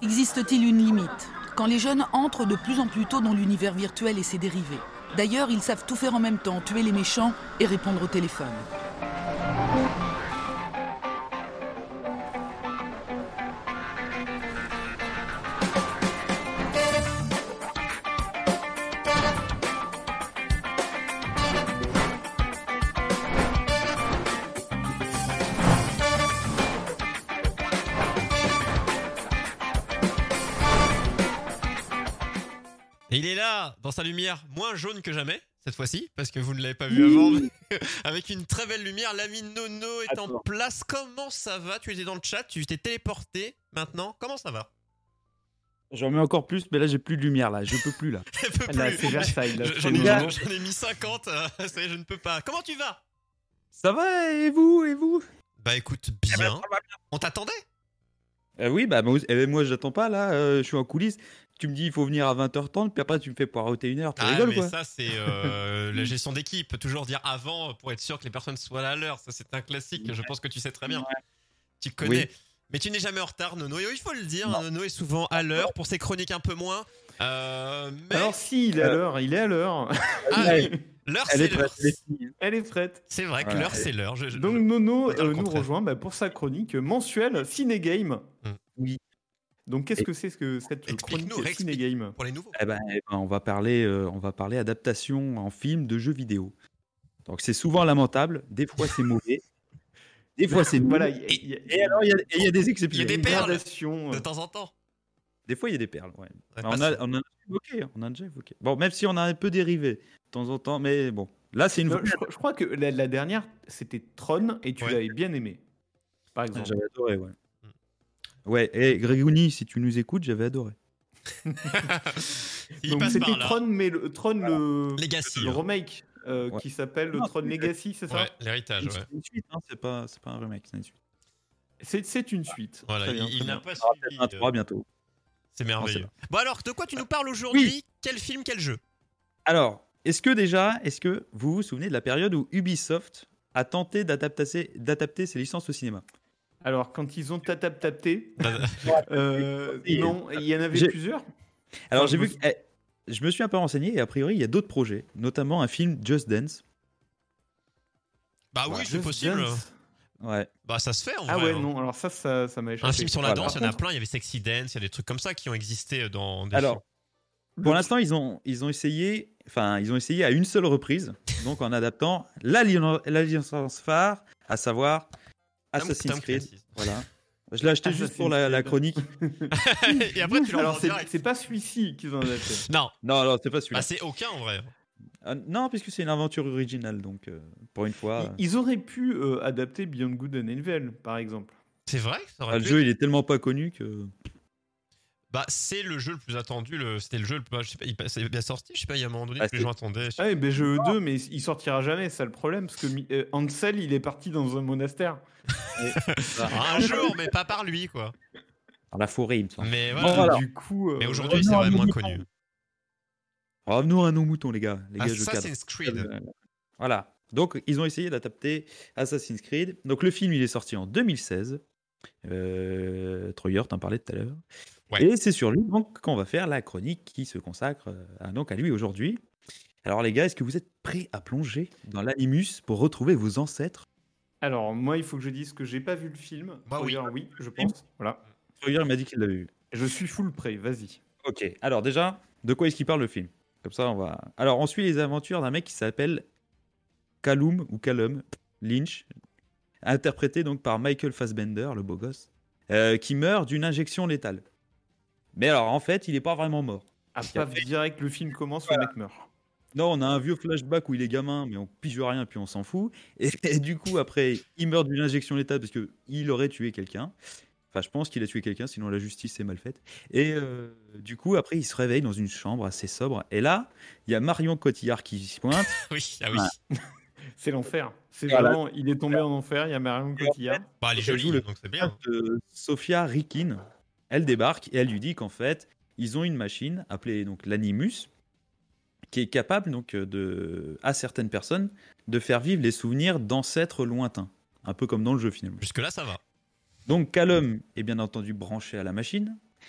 Existe-t-il une limite quand les jeunes entrent de plus en plus tôt dans l'univers virtuel et ses dérivés? D'ailleurs, ils savent tout faire en même temps, tuer les méchants et répondre au téléphone. Et il est là, dans sa lumière moins jaune que jamais, cette fois-ci, parce que vous ne l'avez pas vu avant, mais avec une très belle lumière. L'ami Nono est en place. Comment ça va? Tu étais dans le chat, tu t'es téléporté maintenant. Comment ça va? J'en mets encore plus, mais là j'ai plus de lumière là, je peux plus là. Je peux plus. Là, c'est Versailles. Là, J'en ai mis 50, ça y est, je ne peux pas. Comment tu vas? Ça va et vous? Bah écoute, bien. On t'attendait? Oui, bah moi j'attends pas là, je suis en coulisses. Tu me dis il faut venir à 20h30, puis après tu me fais poireauter 1h, tu rigoles mais quoi. ça c'est la gestion d'équipe, toujours dire avant pour être sûr que les personnes soient là à l'heure, ça c'est un classique, je pense que tu sais très bien. Ouais. Tu connais. Oui. Mais tu n'es jamais en retard, Nono, et il faut le dire, Nono est souvent à l'heure, pour ses chroniques un peu moins. Mais... Alors si, il est à l'heure, il est à l'heure. Ah oui, l'heure c'est l'heure. Elle est prête. C'est vrai que l'heure c'est l'heure. Donc Nono nous rejoint pour sa chronique mensuelle Ciné-Game. Oui. Donc qu'est-ce que c'est cette chronique Ciné-Game pour les nouveaux? On va parler adaptation en film de jeux vidéo. Donc c'est souvent lamentable, des fois c'est mauvais. Des fois c'est voilà, et alors il y a des exceptions. Il y a des perles de temps en temps. Des fois il y a des perles, ouais. On a déjà évoqué. Bon, même si on a un peu dérivé de temps en temps, mais bon. Là c'est une je crois que la dernière c'était Tron et tu l'avais bien aimé. Par exemple. J'avais adoré, ouais. Ouais, et Grégouni, si tu nous écoutes, j'avais adoré. Donc c'était Tron, mais le Legacy, le remake qui s'appelle le Tron Legacy, c'est ça? Ouais, l'héritage, ouais. C'est une suite, hein, c'est pas un remake, c'est une suite. C'est une suite. Voilà, il n'a pas suivi. Un 3 bientôt. C'est merveilleux. Bon alors, de quoi tu nous parles aujourd'hui? Oui. Quel film, quel jeu? Alors, est-ce que vous vous souvenez de la période où Ubisoft a tenté d'adapter ses licences au cinéma? Alors, quand ils ont tapé, non, il y en avait plusieurs. Alors, j'ai vu que je me suis un peu renseigné et a priori, il y a d'autres projets, notamment un film Just Dance. Bah oui, c'est possible. Ouais. Bah ça se fait en vrai. Ah ouais, non, alors ça m'a échappé. Un film sur la danse, il y en a plein, il y avait Sexy Dance, il y a des trucs comme ça qui ont existé dans des films. Pour l'instant, ils ont essayé à une seule reprise, donc en adaptant la licence phare, à savoir Assassin's Creed. Voilà. Je l'ai acheté juste pour la chronique. Et après, tu l'as c'est pas celui-ci qu'ils ont adapté. Non, c'est pas celui-là. Bah, c'est aucun en vrai. Non, puisque c'est une aventure originale, donc pour une fois. Ils auraient pu adapter Beyond Good and Evil, par exemple. C'est vrai que ça aurait pu. Le jeu, il est tellement pas connu que. Bah, c'est le jeu le plus attendu. C'était le jeu le plus. Je sais pas, c'est bien sorti. Je sais pas, il y a un moment donné que les gens attendaient. Ah oui, jeu 2, mais il sortira jamais, c'est ça le problème. Parce que Ansel, il est parti dans un monastère. Un jour, mais pas par lui, quoi. Dans la forêt, il me semble. Mais voilà. Du coup. Mais aujourd'hui, c'est vraiment moins connu. Revenons à nos moutons, les gars. Assassin's Creed. Voilà. Donc, ils ont essayé d'adapter Assassin's Creed. Donc, le film, il est sorti en 2016. Troyer, t'en parlais tout à l'heure. Ouais. Et c'est sur lui donc, qu'on va faire la chronique qui se consacre à lui aujourd'hui. Alors, les gars, est-ce que vous êtes prêts à plonger dans l'animus pour retrouver vos ancêtres? Alors, moi, il faut que je dise que j'ai pas vu le film. Troyer, oui, je pense. Voilà. Troyer m'a dit qu'il l'avait vu. Je suis full prêt, vas-y. Ok. Alors, déjà, de quoi est-ce qu'il parle le film? Comme ça, on va. Alors, on suit les aventures d'un mec qui s'appelle Callum Lynch, interprété donc par Michael Fassbender, le beau gosse, qui meurt d'une injection létale. Mais alors, en fait, il n'est pas vraiment mort. Ah, pas direct, le film commence, le mec meurt. Non, on a un vieux flashback où il est gamin, mais on pige rien, puis on s'en fout. Et du coup, après, il meurt d'une injection létale parce qu'il aurait tué quelqu'un. Enfin, je pense qu'il a tué quelqu'un, sinon la justice est mal faite. Et du coup, après, il se réveille dans une chambre assez sobre. Et là, il y a Marion Cotillard qui se pointe. Oui. C'est l'enfer. C'est vraiment, il est tombé en enfer, il y a Marion Cotillard. Bah, elle est jolie, donc c'est bien. Sophia Rikin, elle débarque et elle lui dit qu'en fait, ils ont une machine appelée donc l'Animus, qui est capable donc à certaines personnes de faire vivre les souvenirs d'ancêtres lointains, un peu comme dans le jeu finalement. Jusque là, ça va. Donc Callum est bien entendu branché à la machine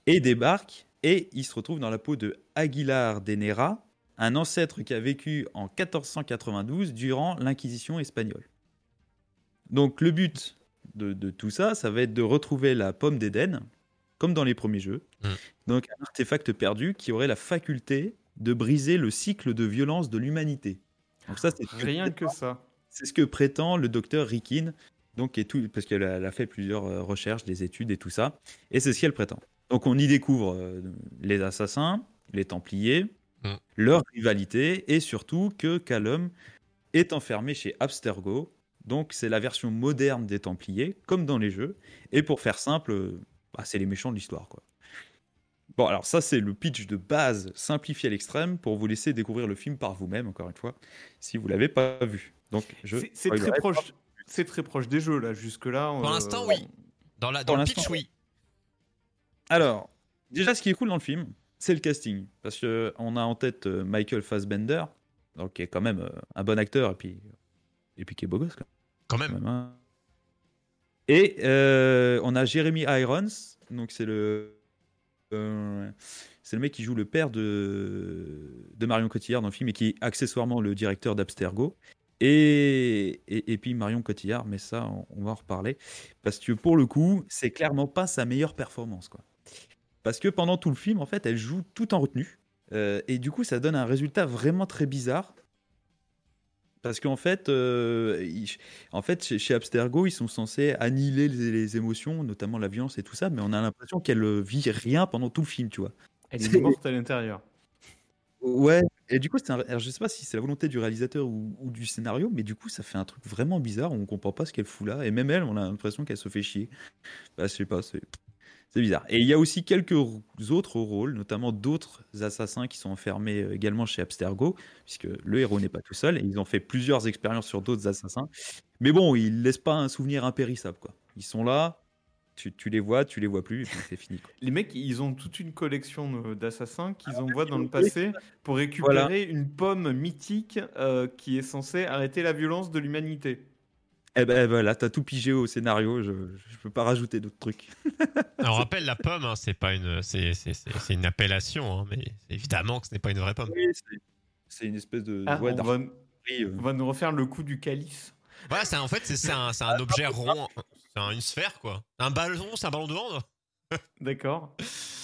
et débarque, et il se retrouve dans la peau de Aguilar de Nera, un ancêtre qui a vécu en 1492 durant l'Inquisition espagnole. Donc le but de tout ça, ça va être de retrouver la pomme d'Éden, comme dans les premiers jeux. Donc un artefact perdu qui aurait la faculté de briser le cycle de violence de l'humanité. Donc ça, Rien que ça. c'est ce que prétend le docteur Rikin, donc, parce qu'elle a fait plusieurs recherches, des études et tout ça, et c'est ce qu'elle prétend. Donc on y découvre les assassins, les Templiers, leur rivalité, et surtout que Callum est enfermé chez Abstergo. Donc c'est la version moderne des Templiers, comme dans les jeux. Et pour faire simple, c'est les méchants de l'histoire, quoi. Bon, alors ça, c'est le pitch de base simplifié à l'extrême pour vous laisser découvrir le film par vous-même, encore une fois, si vous ne l'avez pas vu. Donc, c'est très proche. C'est très proche des jeux, là, jusque-là. Pour l'instant, oui. Dans le pitch, oui. Alors, déjà, ce qui est cool dans le film, c'est le casting. Parce qu'on a en tête Michael Fassbender, donc, qui est quand même un bon acteur, et puis qui est beau gosse, quand même. Hein. Et on a Jeremy Irons, donc c'est le mec qui joue le père de Marion Cotillard dans le film et qui est accessoirement le directeur d'Abstergo. Et puis Marion Cotillard, mais ça, on va en reparler. Parce que pour le coup, c'est clairement pas sa meilleure performance, quoi. Parce que pendant tout le film, en fait, elle joue tout en retenue. Et du coup, ça donne un résultat vraiment très bizarre. Parce qu'en fait, chez Abstergo, ils sont censés annihiler les émotions, notamment la violence et tout ça, mais on a l'impression qu'elle vit rien pendant tout le film, tu vois. Elle est morte à l'intérieur. Ouais, et du coup, alors, je sais pas si c'est la volonté du réalisateur ou du scénario, mais du coup, ça fait un truc vraiment bizarre, on comprend pas ce qu'elle fout là, et même elle, on a l'impression qu'elle se fait chier. Bah, je sais pas, c'est bizarre. Et il y a aussi quelques autres rôles, notamment d'autres assassins qui sont enfermés également chez Abstergo, puisque le héros n'est pas tout seul, et ils ont fait plusieurs expériences sur d'autres assassins. Mais bon, ils laissent pas un souvenir impérissable, quoi. Ils sont là, tu les vois plus, et puis c'est fini, quoi. Les mecs, ils ont toute une collection d'assassins qu'ils envoient dans le passé pour récupérer une pomme mythique qui est censée arrêter la violence de l'humanité. Eh ben voilà, t'as tout pigé au scénario, je peux pas rajouter d'autres trucs. Alors, on rappelle, la pomme, hein, c'est pas c'est une appellation, hein, mais évidemment que ce n'est pas une vraie pomme. Oui, c'est une espèce de... on va nous refaire le coup du calice. Voilà, en fait, c'est un objet rond, c'est une sphère, quoi. Un ballon, c'est un ballon de hand. D'accord.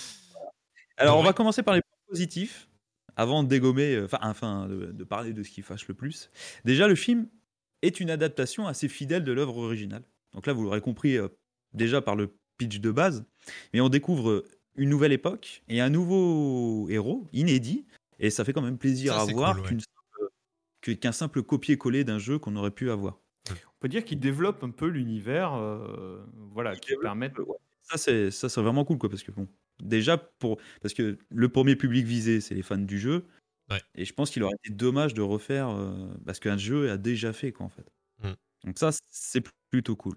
Alors, on va commencer par les points positifs, avant de dégommer, de parler de ce qui fâche le plus. Déjà, le film est une adaptation assez fidèle de l'œuvre originale. Donc là, vous l'aurez compris déjà par le pitch de base, mais on découvre une nouvelle époque et un nouveau héros, inédit, et ça fait quand même plaisir à voir qu'un simple copier-coller d'un jeu qu'on aurait pu avoir. On peut dire qu'il développe un peu l'univers, qui permet... Ça, c'est vraiment cool, quoi, parce que bon, déjà, parce que le premier public visé, c'est les fans du jeu. Ouais. Et je pense qu'il aurait été dommage de refaire parce qu'un jeu a déjà fait, quoi, en fait. Donc ça, c'est plutôt cool.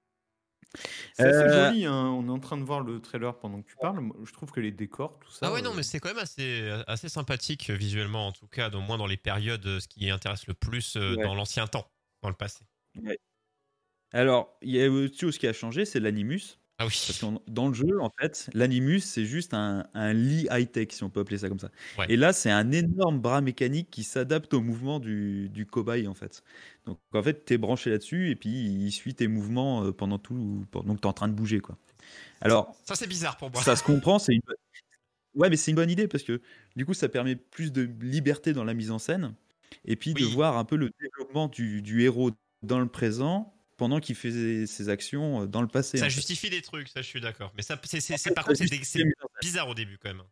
C'est assez joli, hein. On est en train de voir le trailer pendant que tu parles. Moi, je trouve que les décors, tout ça... Ah ouais, non, mais c'est quand même assez sympathique visuellement, en tout cas, au moins dans les périodes, ce qui intéresse le plus dans l'ancien temps, dans le passé. Ouais. Alors, il y a autre chose qui a changé, c'est l'animus. Ah oui. Parce que dans le jeu, en fait, l'animus, c'est juste un lit high-tech, si on peut appeler ça comme ça. Ouais. Et là, c'est un énorme bras mécanique qui s'adapte au mouvement du cobaye, en fait. Donc, en fait, tu es branché là-dessus et puis il suit tes mouvements pendant que tu es en train de bouger, quoi. Alors, ça, c'est bizarre pour moi. Ça se comprend, ouais, mais c'est une bonne idée parce que du coup, ça permet plus de liberté dans la mise en scène et puis de voir un peu le développement du héros dans le présent pendant qu'il faisait ses actions dans le passé. Ça justifie des trucs, ça je suis d'accord. Mais ça, par contre, c'est bizarre au début quand même.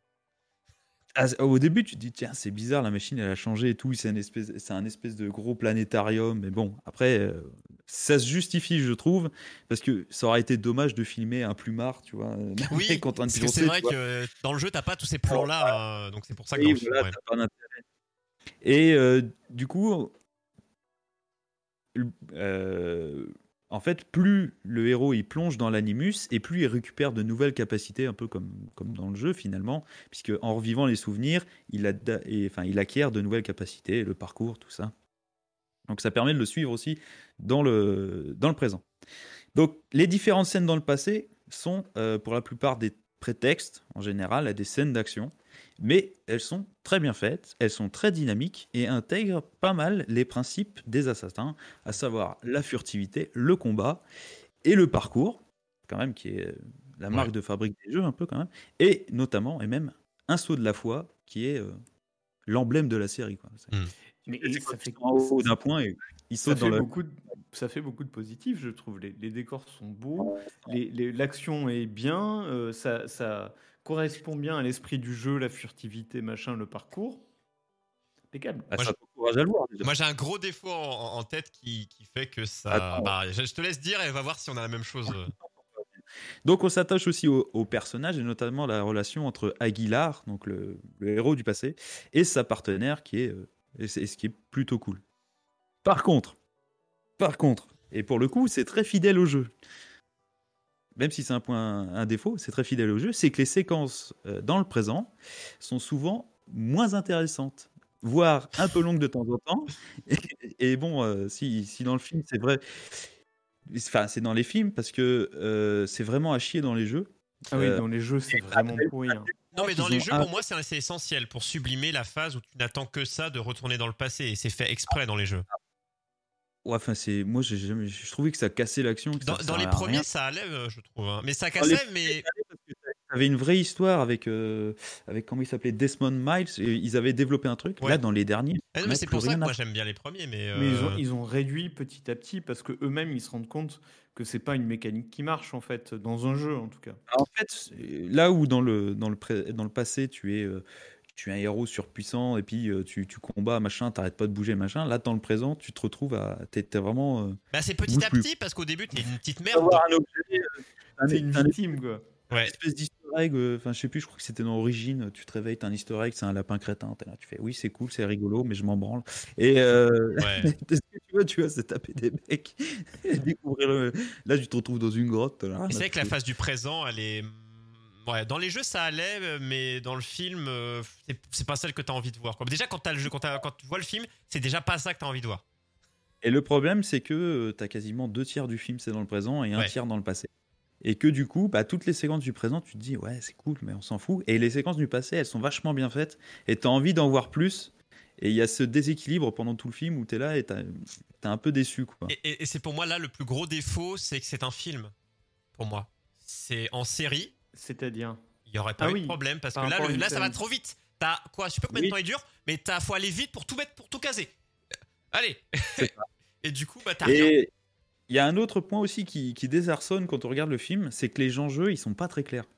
Au début, tu te dis, tiens, c'est bizarre, la machine, elle a changé et tout, c'est un espèce de gros planétarium. Mais bon, après, ça se justifie, je trouve, parce que ça aurait été dommage de filmer un plumard, tu vois. Oui, parce que c'est vrai que dans le jeu, t'as pas tous ces plans-là, donc c'est pour ça que voilà, t'as pas d'intérêt. Et du coup, en fait, plus le héros il plonge dans l'animus et plus il récupère de nouvelles capacités, un peu comme dans le jeu finalement, puisque en revivant les souvenirs, il acquiert de nouvelles capacités, le parcours, tout ça. Donc ça permet de le suivre aussi dans le présent. Donc les différentes scènes dans le passé sont pour la plupart prétexte, en général, à des scènes d'action. Mais elles sont très bien faites, elles sont très dynamiques et intègrent pas mal les principes des assassins, à savoir la furtivité, le combat et le parcours, quand même, qui est la marque Ouais. de fabrique des jeux, un peu quand même, et notamment, et même, un saut de la foi, qui est l'emblème de la série. Quoi. Hmm. Mais C'est ça quand fait ils sont en haut d'un point et ils ça sautent dans fait la... beaucoup de positifs, je trouve. Les décors sont beaux, l'action est bien, ça correspond bien à l'esprit du jeu, la furtivité, machin, le parcours. Impeccable. Ah, Moi, ça t'encourage à le voir, déjà. Moi, j'ai un gros défaut en tête qui fait que ça. Attends. Bah, je te laisse dire et va voir si on a la même chose. Donc on s'attache aussi au personnage et notamment la relation entre Aguilar, donc le héros du passé, et sa partenaire qui est, ce qui est plutôt cool. Par contre, et pour le coup c'est très fidèle au jeu, même si c'est un défaut, c'est très fidèle au jeu, c'est que les séquences dans le présent sont souvent moins intéressantes, voire un peu longues de temps en temps. Et bon, si dans le film c'est vrai, enfin c'est dans les films parce que c'est vraiment à chier dans les jeux. Ah oui, dans les jeux, c'est vraiment pourri. Hein. Non, mais dans Ils les ont jeux, pour moi, c'est assez essentiel pour sublimer la phase où tu n'attends que ça de retourner dans le passé. Et c'est fait exprès dans les jeux. Ouais, enfin, moi, je trouvais que ça cassait l'action, que ça Dans les servait à premiers, rien. ça allait, je trouve. Hein. Mais ça Dans les cassait, mais. parce que t'avais une vraie histoire avec comment il s'appelait, Desmond Miles, et ils avaient développé un truc. Ouais. Là, dans les derniers, Ah non, on mais n'a c'est plus pour ça rien que à moi j'aime bien les premiers. Mais Mais ils ont réduit petit à petit parce que eux-mêmes ils se rendent compte que c'est pas une mécanique qui marche en fait dans un jeu en tout cas. En fait, là où dans le passé, tu es un héros surpuissant et puis tu combats, machin, t'arrêtes pas de bouger, machin. Là, dans le présent, tu te retrouves à. T'es vraiment. bah, c'est tu petit bouges à plus. petit parce qu'au début, t'es une petite Tu merde. vas voir un objet, C'est une un victime quoi. Ouais. espèce d'easter egg, enfin je sais plus, je crois que c'était dans Origine, tu te réveilles, t'as un easter egg, c'est un lapin crétin, t'es là, tu fais oui c'est cool, c'est rigolo, mais je m'en branle. Et Ouais. ce que tu vois, c'est taper des mecs, et découvrir là tu te retrouves dans une grotte. Là, Et c'est vrai que la phase du présent, elle est. Ouais, dans les jeux ça allait, mais dans le film, c'est pas celle que t'as envie de voir. Quoi. Déjà, quand t'as le jeu, quand tu vois le film, c'est déjà pas ça que t'as envie de voir. Et le problème c'est que t'as quasiment 2 tiers du film c'est dans le présent et un Ouais. tiers dans le passé. Et que du coup, bah, toutes les séquences du présent, tu te dis ouais c'est cool, mais on s'en fout. Et les séquences du passé, elles sont vachement bien faites, et t'as envie d'en voir plus. Et il y a ce déséquilibre pendant tout le film où t'es là et t'es un peu déçu, quoi. Et c'est pour moi là le plus gros défaut, c'est que c'est un film. Pour moi, c'est en série. C'est-à-dire. Il y aurait pas Ah eu oui, de problème parce que par là, rapport à une là ça va série. trop vite. T'as quoi, je sais pas combien de Oui. temps il dure, mais faut aller vite pour tout mettre, pour tout caser. Allez. C'est ça. Et du coup, bah t'as rien. Et il y a un autre point aussi qui désarçonne quand on regarde le film, c'est que les enjeux, ils sont pas très clairs.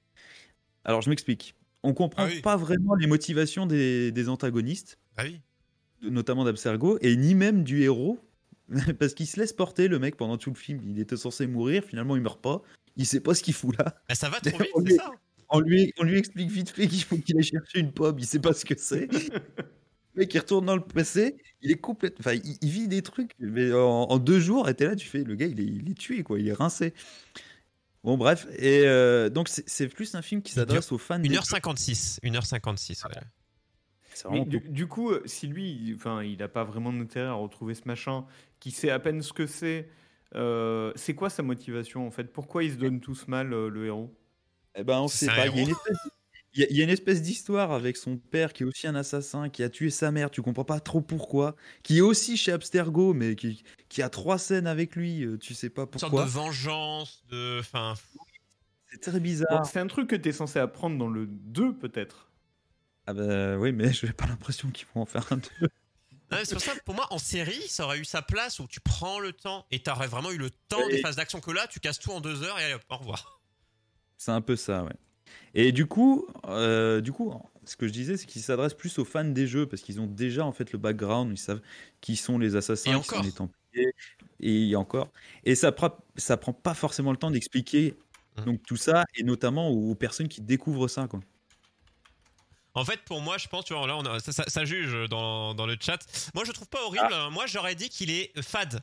Alors, je m'explique. On comprend Ah oui. pas vraiment les motivations des antagonistes, Ah oui. notamment d'Abstergo, et ni même du héros, parce qu'il se laisse porter, le mec, pendant tout le film. Il était censé mourir, finalement, il meurt pas. Il sait pas ce qu'il fout là. Bah, ça va trop vite, On c'est lui- ça. On lui explique vite fait qu'il faut qu'il aille chercher une pomme, il sait pas ce que c'est. Le mec, il retourne dans le passé, il est complètement. Enfin, il vit des trucs, mais en 2 jours, et t'es là, tu fais, le gars, il est tué, quoi, il est rincé. Bon, bref, et donc c'est plus un film qui s'adresse aux fans des jeux. 1h56. 1h56, ouais. C'est Mais vraiment cool. du coup, si lui, il a pas vraiment d'intérêt à retrouver ce machin, qui sait à peine ce que c'est quoi sa motivation en fait? Pourquoi il se donne tous mal le héros? Eh ben, on C'est sait un pas. Il y a héros. il y a une espèce d'histoire avec son père qui est aussi un assassin, qui a tué sa mère, tu comprends pas trop pourquoi, qui est aussi chez Abstergo, mais qui a 3 scènes avec lui, tu sais pas Une sorte de pourquoi. vengeance, de. Enfin. C'est très Bon, bizarre. c'est un truc que tu es censé apprendre dans le 2 peut-être. Ah bah oui, mais je n'ai pas l'impression qu'ils vont en faire un 2. Non, mais c'est pour ça, pour moi, en série, ça aurait eu sa place où tu prends le temps et t'aurais vraiment eu le temps des Et phases d'action que là, tu casses tout en 2 heures et allez, hop, au revoir. c'est un peu ça, ouais. Et du coup, ce que je disais, c'est qu'ils s'adressent plus aux fans des jeux parce qu'ils ont déjà en fait le background, ils savent qui sont les Et assassins, qui sont encore. les Templiers, et encore. Et ça prend pas forcément le temps d'expliquer donc tout ça, et notamment aux personnes qui découvrent ça, quoi. En fait, pour moi, je pense, tu vois, là, ça juge dans le chat. Moi, je trouve pas horrible. Ah, Moi, j'aurais dit qu'il est fade.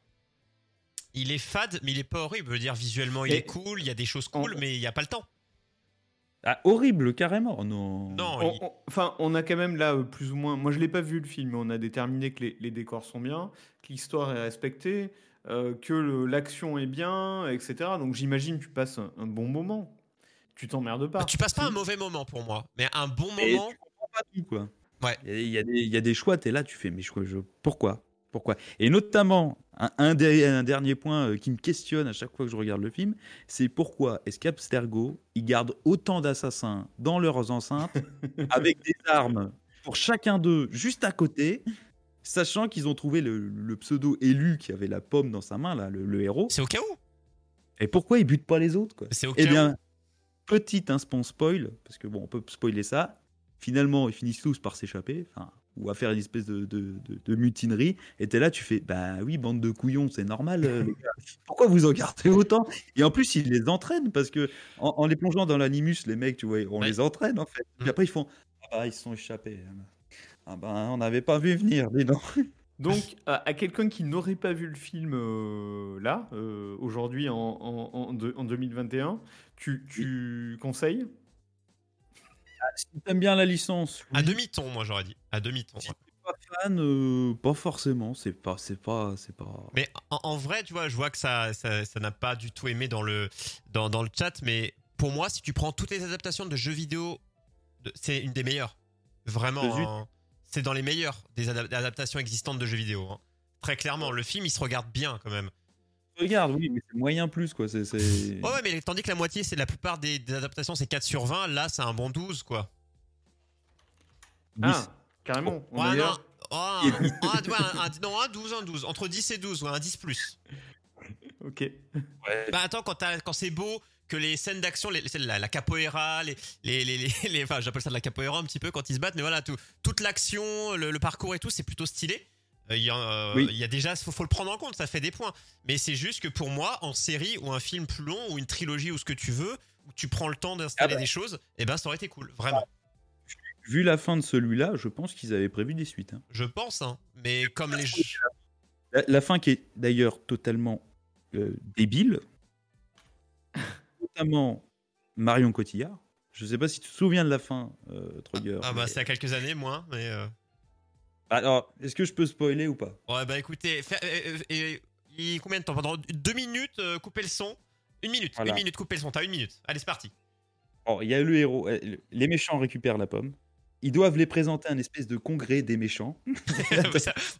Il est fade, mais il est pas horrible. Je veux dire, visuellement, il est Et cool, il y a des choses on, cool, mais il y a pas le temps. ah, horrible, carrément. Oh non. Non, on a quand même là plus ou moins. Moi, je l'ai pas vu le film, mais on a déterminé que les décors sont bien, que l'histoire est respectée, que l'action est bien, etc. Donc j'imagine que tu passes un bon moment. tu t'emmerdes pas. Tu passes pas Si. un mauvais moment pour moi, mais un bon Et moment. tu comprends pas tout, quoi. Ouais. Il y a des choix, t'es là, tu fais, mais pourquoi? Pourquoi? Et notamment, un dernier point qui me questionne à chaque fois que je regarde le film, c'est pourquoi est-ce qu'Abstergo, ils gardent autant d'assassins dans leurs enceintes, avec des armes pour chacun d'eux juste à côté, sachant qu'ils ont trouvé le pseudo-élu qui avait la pomme dans sa main, là, le héros. C'est au cas où. Et pourquoi ils butent pas les autres, quoi? C'est au Eh cas bien, petit instant spoil, parce que bon, on peut spoiler ça. Finalement, ils finissent tous par s'échapper, ou à faire une espèce de mutinerie. Et t'es là, tu fais, bah oui, bande de couillons, c'est normal, les gars. Pourquoi vous en gardez autant? Et en plus, ils les entraînent, parce que en les plongeant dans l'animus, les mecs, tu vois, on Ouais. les entraîne, en fait. Puis Mm. après, ils font, ah bah, ils se sont échappés. Ah bah, on n'avait pas vu venir, dis donc. Donc, à quelqu'un qui n'aurait pas vu le film là, aujourd'hui en 2021, tu conseilles? Si t'aimes bien la licence, À oui. demi-ton, moi j'aurais dit. À demi-ton. Si Ouais. t'es pas fan, pas forcément. C'est pas. Mais en vrai, tu vois, je vois que ça n'a pas du tout aimé dans le chat, mais pour moi, si tu prends toutes les adaptations de jeux vidéo, c'est une des meilleures. Vraiment, Zut. hein. C'est dans les meilleures des adaptations existantes de jeux vidéo. Hein. Très clairement, le film, il se regarde bien quand même. Regarde, oui, mais c'est moyen plus, quoi. C'est. Ouais, mais tandis que la moitié, c'est la plupart des adaptations, c'est 4 sur 20. Là, c'est un bon 12, quoi. Ah, carrément. Ouais, D'ailleurs, non, un 12. Entre 10 et 12, ouais, un 10 plus. ok. Ouais. Bah attends, quand c'est beau, que les scènes d'action, la capoeira, enfin j'appelle ça de la capoeira un petit peu quand ils se battent, mais voilà, toute l'action, le parcours et tout, c'est plutôt stylé. Il y a déjà, faut le prendre en compte, ça fait des points. Mais c'est juste que pour moi, en série ou un film plus long ou une trilogie ou ce que tu veux, où tu prends le temps d'installer des choses, et ben ça aurait été cool, vraiment. Vu la fin de celui-là, je pense qu'ils avaient prévu des suites. Hein. Je pense, hein. Mais comme les jeux. La fin qui est d'ailleurs totalement débile, notamment Marion Cotillard. Je sais pas si tu te souviens de la fin, Troger. Ah bah c'est à quelques années moins, mais. Alors, est-ce que je peux spoiler ou pas? Ouais bah écoutez, combien de temps? Pendant 2 minutes, couper le son. 1 minute, Voilà. 1 minute, couper le son. T'as 1 minute. Allez, c'est parti. Alors, il y a le héros. Les méchants récupèrent la pomme. Ils doivent les présenter à un espèce de congrès des méchants. J'aime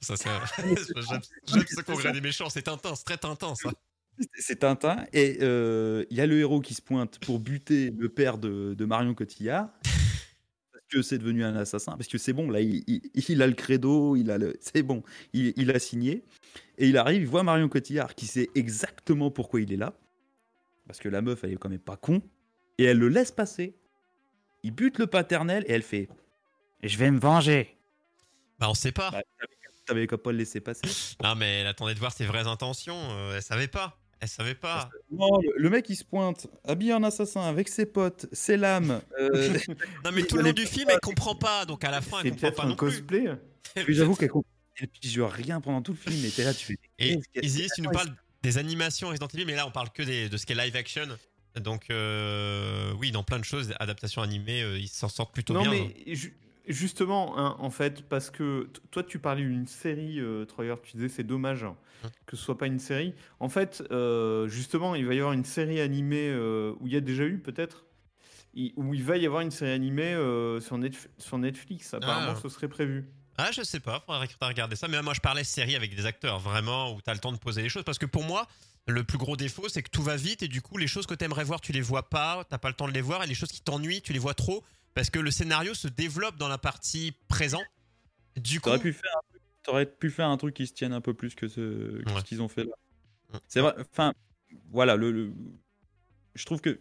ce congrès des méchants, c'est Tintin, c'est très Tintin ça. C'est Tintin. Et il y a le héros qui se pointe pour buter le père de Marion Cotillard. Parce que c'est devenu un assassin. Parce que c'est bon, là, il a le credo, c'est bon, il a signé. Et il arrive, il voit Marion Cotillard qui sait exactement pourquoi il est là. Parce que la meuf, elle est quand même pas con. Et elle le laisse passer. Il bute le paternel et elle fait « Je vais me venger ». Bah on sait pas. Bah, t'avais qu'à pas le laisser passer. Non mais elle attendait de voir ses vraies intentions, elle savait pas. Elle savait pas. Non, le mec il se pointe, habillé en assassin, avec ses potes, ses lames. Non mais tout le long du film elle comprend pas, donc à la fin C'est elle comprend peut-être pas un non plus. cosplay. Mais j'avoue qu'elle comprend. Elle pige rien pendant tout le film, et t'es là, tu fais. Et Izzy, tu nous parles des animations Resident Evil, mais là on parle que de ce qui est live action. Donc oui, dans plein de choses, adaptation animée, ils s'en sortent plutôt Non, bien. mais justement, hein, en fait, parce que toi, tu parlais d'une série, Troyer, tu disais c'est dommage que ce soit pas une série. En fait, justement, il va y avoir une série animée où il y a déjà eu peut-être, où il va y avoir une série animée sur Netflix. Apparemment, Ah. ce serait prévu. Ah, je sais pas, faudrait regarder ça. Mais moi, je parlais série avec des acteurs, vraiment, où t'as le temps de poser les choses. Parce que pour moi, le plus gros défaut, c'est que tout va vite et du coup, les choses que t'aimerais voir, tu les vois pas, t'as pas le temps de les voir. Et les choses qui t'ennuient, tu les vois trop. Parce que le scénario se développe dans la partie présent. Du coup. T'aurais pu faire un truc qui se tienne un peu plus que ce qu'ils ont fait là. Ouais. C'est vrai, enfin, voilà, je trouve que,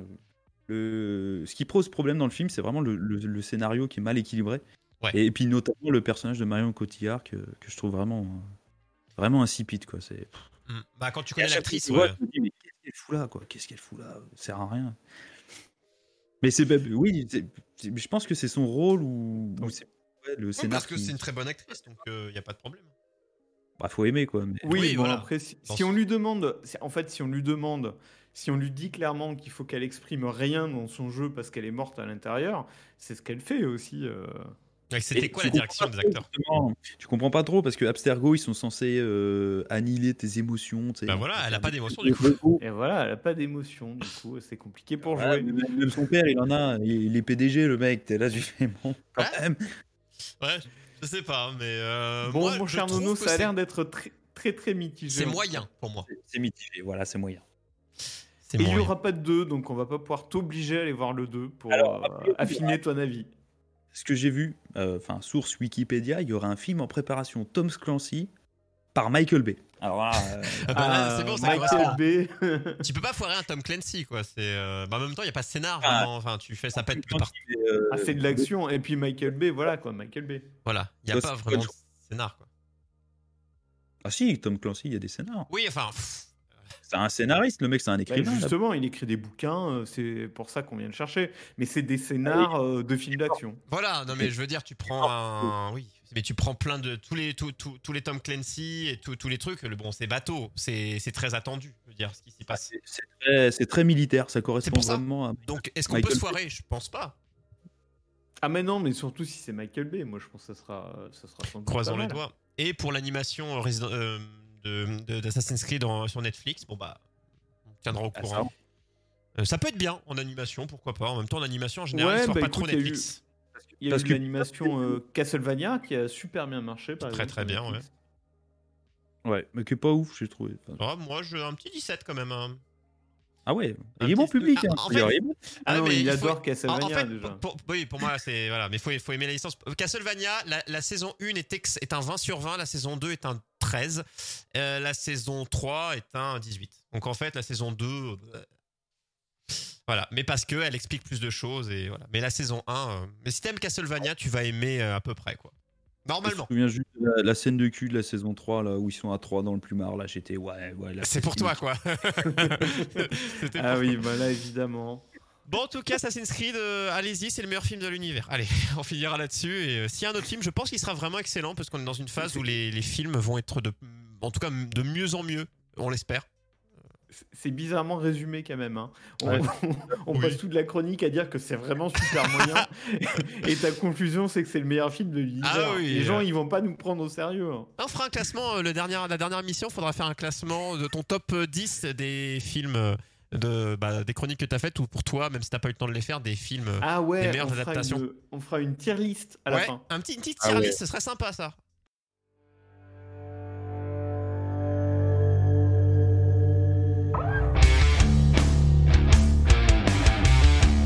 ce qui pose problème dans le film, c'est vraiment le scénario qui est mal équilibré. Ouais. Et puis notamment le personnage de Marion Cotillard que je trouve vraiment insipide, quoi. C'est. Bah, quand tu connais l'actrice, je me dis, mais qu'est-ce qu'elle fout là, quoi? Qu'est-ce qu'elle fout là? Ça sert à rien. Mais je pense que c'est son rôle ou c'est le scénario. Parce que c'est une très bonne actrice, donc il y a pas de problème. Bah, faut aimer, quoi. Mais... Oui, bon, voilà. après, si on lui demande, en fait, si on lui dit clairement qu'il faut qu'elle exprime rien dans son jeu parce qu'elle est morte à l'intérieur, c'est ce qu'elle fait aussi. C'était quoi la direction des acteurs? Tu comprends pas trop parce que Abstergo, ils sont censés annihiler tes émotions. Bah voilà, elle a pas d'émotion du coup. Et voilà, elle a pas d'émotion, du coup, c'est compliqué pour Ouais, jouer. même son père, il en a. Il est PDG, le mec. T'es là, tu fais bon, quand même. Ouais, je sais pas, mais Bon, moi, mon je cher trouve Nono, que ça a l'air d'être très mitigé. c'est moyen pour moi. C'est mitigé, voilà, c'est moyen. C'est Et il n'y moyen. aura pas de 2, donc on va pas pouvoir t'obliger à aller voir le 2 pour Alors, affiner ton avis. Ce que j'ai vu, source Wikipédia, il y aura un film en préparation, Tom Clancy, par Michael Bay. Alors là, C'est bon, ça Michael correspond. Bay. Tu peux pas foirer un Tom Clancy, quoi. En même temps, il n'y a pas de scénar, vraiment. Enfin, tu fais ça pète plus partout. C'est de l'action. Et puis Michael Bay, voilà quoi, Michael Bay. Voilà, il n'y a pas vraiment de scénar, quoi. Ah si, Tom Clancy, il y a des scénars. Oui, enfin. C'est un scénariste, le mec, c'est un écrivain. Justement, il écrit des bouquins, c'est pour ça qu'on vient le chercher. Mais c'est des scénars de films d'action. Voilà, non mais je veux dire, tu prends un. Oui, mais tu prends plein de. Tous les Tom Clancy et tous les trucs. Bon, c'est bateau, c'est très attendu, je veux dire, ce qui s'y passe. C'est très militaire, ça correspond pour ça. vraiment à. Donc, est-ce qu'on peut se foirer? Je pense pas. Ah, mais non, mais surtout si c'est Michael Bay, moi je pense que ça sera sans doute Croisons pas les mal. doigts. Et pour l'animation d'Assassin's Creed sur Netflix, bon bah, on tiendra au courant. Ça peut être bien en animation, pourquoi pas. En même temps, en animation, en général, ils sortent pas trop Netflix. Il y a eu l'animation Castlevania qui a super bien marché. Par exemple, très bien, ouais. Ouais, mais qui est pas ouf, j'ai trouvé. Oh, moi, j'ai un petit 17 quand même. Hein. Ah ouais, il est bon public. Il adore Castlevania déjà. Pour moi, c'est. Voilà, mais il faut aimer la licence. Castlevania, la saison 1 est un 20 sur 20, la saison 2 est un 13, la saison 3 est un 18. Donc en fait, la saison 2. Voilà, mais parce qu'elle explique plus de choses et voilà. Mais la saison 1, mais si t'aimes Castlevania, tu vas aimer à peu près quoi. Normalement. Je me souviens juste de la scène de cul de la saison 3 là où ils sont à 3 dans le plumard là, j'étais là, c'est pour toi quoi. Oui, bah là évidemment. Bon, en tout cas, Assassin's Creed, allez-y, c'est le meilleur film de l'univers. Allez, on finira là-dessus. Et s'il y a un autre film, je pense qu'il sera vraiment excellent parce qu'on est dans une phase où les films vont être en tout cas de mieux en mieux, on l'espère. C'est bizarrement résumé quand même. Hein. On passe toute la chronique à dire que c'est vraiment super moyen. Et ta conclusion, c'est que c'est le meilleur film de l'univers. Les gens, ils vont pas nous prendre au sérieux. Hein. On fera un classement. La dernière émission, il faudra faire un classement de ton top 10 des films, des chroniques que tu as faites ou pour toi, même si tu n'as pas eu le temps de les faire, des films, des meilleures adaptations. On fera une tier list à la fin. Une petite tier list, ce serait sympa ça.